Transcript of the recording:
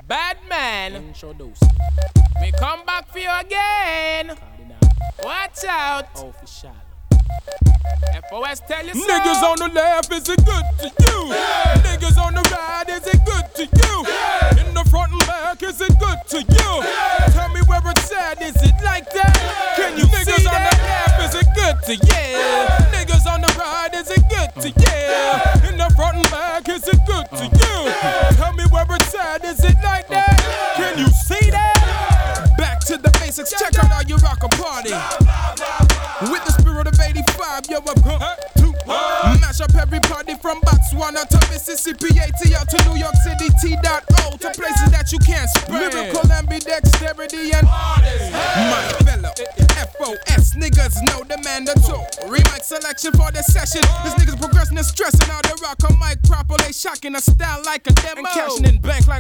Bad man, Introduce we come back for you again. Cardinal Watch out. Official. FOS tell you so. Niggas on the left, is it good to you? Yeah. Niggas on the right, is it good to you? Yeah. In the front and back, is it good to you? Yeah. Tell me where it's at, is it like that? Yeah. Can you niggas see on that? The left, is it good to you? Yeah. Niggas on the right, is it good to you? Yeah. In the front and back, is it good to you? Yeah. Tell me where it's at, is it like that? Can you see that? Back to the basics, check out how you rock a party. With the spirit of 85, you're a pump to mash up every party from Botswana to Mississippi, ATL to New York City, T.O. to places that you can't spread. Lyrical ambidexterity and my fellow FOS niggas know the mandatory mic selection for this session. These niggas progressing and stressing out the rock a mic properly, shocking a style like a demo and cashing in bank like